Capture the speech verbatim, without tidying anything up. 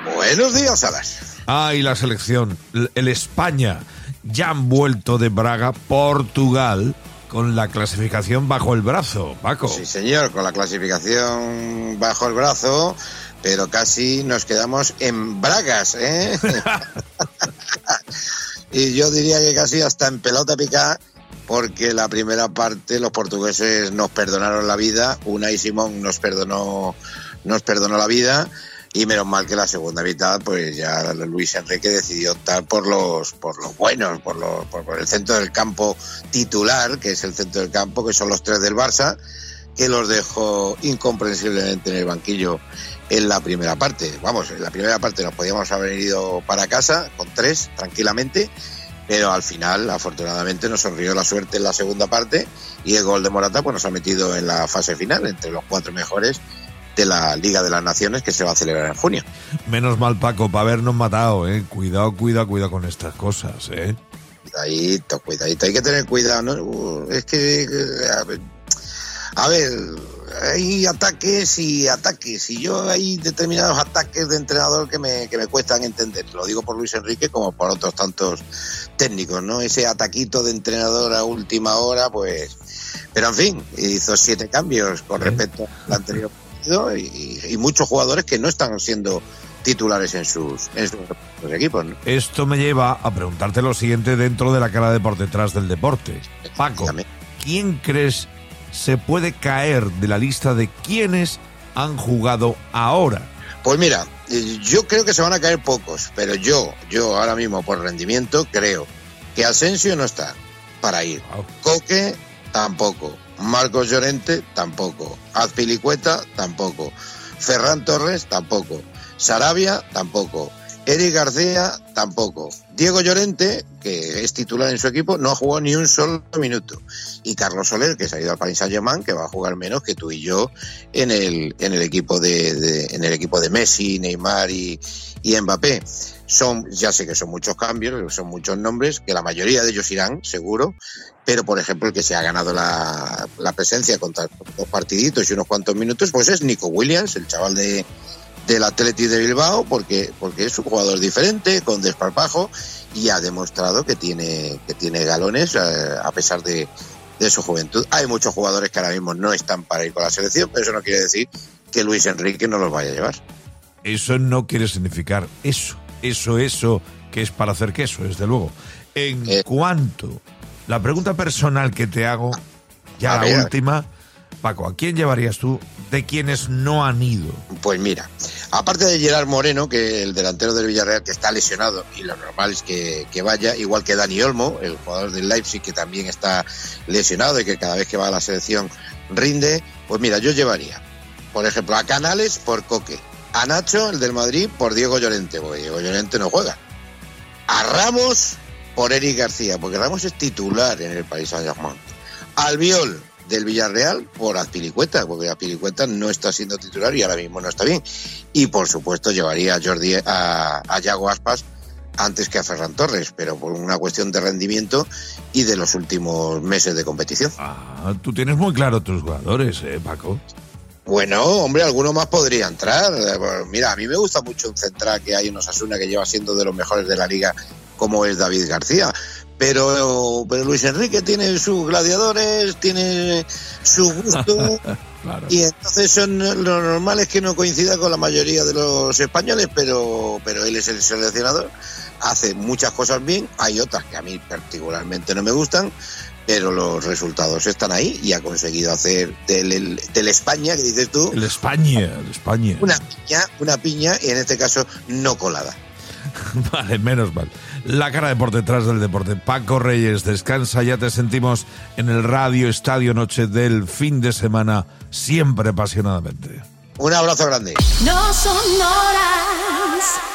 Buenos días, Alas. Ah, y la selección, el España, ya han vuelto de Braga, Portugal, con la clasificación bajo el brazo, Paco. Sí, señor, con la clasificación bajo el brazo, pero casi nos quedamos en bragas, ¿eh? Y yo diría que casi hasta en pelota picada, porque la primera parte los portugueses nos perdonaron la vida, Unai Simón nos perdonó, nos perdonó la vida. Y menos mal que la segunda mitad, pues ya Luis Enrique decidió optar por los por los buenos, por, los, por, por el centro del campo titular, que es el centro del campo, que son los tres del Barça, que los dejó incomprensiblemente en el banquillo en la primera parte. Vamos, en la primera parte nos podíamos haber ido para casa con tres, tranquilamente, pero al final, afortunadamente, nos sonrió la suerte en la segunda parte y el gol de Morata pues nos ha metido en la fase final, entre los cuatro mejores de la Liga de las Naciones, que se va a celebrar en junio. Menos mal, Paco, para habernos matado, ¿eh? Cuidado, cuidado, cuidado con estas cosas, ¿eh? Cuidadito, cuidadito. Hay que tener cuidado, ¿no? Es que... A ver, a ver, hay ataques y ataques. Y yo hay determinados ataques de entrenador que me, que me cuestan entender. Lo digo por Luis Enrique como por otros tantos técnicos, ¿no? Ese ataquito de entrenador a última hora, pues... Pero, en fin, hizo siete cambios con ¿Eh? respecto al anterior Y, y muchos jugadores que no están siendo titulares en sus, en sus equipos, ¿no? Esto me lleva a preguntarte lo siguiente dentro de la cara de por detrás del deporte. Paco, ¿quién crees se puede caer de la lista de quienes han jugado ahora? Pues mira, yo creo que se van a caer pocos, pero yo, yo ahora mismo por rendimiento creo que Asensio no está para ir. Wow. Coque tampoco. Marcos Llorente, tampoco. Azpilicueta, tampoco. Ferran Torres, tampoco. Sarabia, tampoco. Eric García, tampoco. Diego Llorente, que es titular en su equipo, no ha jugado ni un solo minuto. Y Carlos Soler, que se ha ido al Paris Saint-Germain, que va a jugar menos que tú y yo en el, en el equipo de, de, en el equipo de Messi, Neymar y, y Mbappé. Son, ya sé que son muchos cambios, son muchos nombres, que la mayoría de ellos irán, seguro, pero por ejemplo el que se ha ganado la, la presencia contra dos partiditos y unos cuantos minutos, pues es Nico Williams, el chaval de del Athletic de Bilbao, porque porque es un jugador diferente, con desparpajo, y ha demostrado que tiene que tiene galones eh, a pesar de, de su juventud. Hay muchos jugadores que ahora mismo no están para ir con la selección, pero eso no quiere decir que Luis Enrique no los vaya a llevar. Eso no quiere significar eso. Eso, eso, que es para hacer queso, desde luego. En eh, cuanto, la pregunta personal que te hago, ya la ver, última, Paco, ¿a quién llevarías tú de quienes no han ido? Pues mira, aparte de Gerard Moreno, que el delantero del Villarreal, que está lesionado, y lo normal es que, que vaya, igual que Dani Olmo, el jugador del Leipzig, que también está lesionado y que cada vez que va a la selección rinde, pues mira, yo llevaría, por ejemplo, a Canales por Coque, a Nacho, el del Madrid, por Diego Llorente, porque Diego Llorente no juega. A Ramos por Eric García, porque Ramos es titular en el Paris Saint-Germain. Albiol, del Villarreal, por Azpilicueta, porque Azpilicueta no está siendo titular y ahora mismo no está bien. Y por supuesto llevaría a Jordi, a, a Yago Aspas antes que a Ferran Torres, pero por una cuestión de rendimiento y de los últimos meses de competición. Ah, tú tienes muy claro tus jugadores, ¿eh, Paco? Bueno, hombre, alguno más podría entrar. Mira, a mí me gusta mucho un central que hay en Osasuna que lleva siendo de los mejores de la liga, como es David García. Pero, pero Luis Enrique tiene sus gladiadores, tiene su gusto. Claro. Y entonces son, lo normal es que no coincida con la mayoría de los españoles, pero, pero él es el seleccionador. Hace muchas cosas bien, hay otras que a mí particularmente no me gustan, pero los resultados están ahí y ha conseguido hacer del, el, del España, que dices tú... El España, el España. Una piña, una piña, y en este caso no colada. Vale, menos mal. La cara de por detrás del deporte. Paco Reyes, descansa, ya te sentimos en el Radio Estadio Noche del fin de semana, siempre apasionadamente. Un abrazo grande. No son horas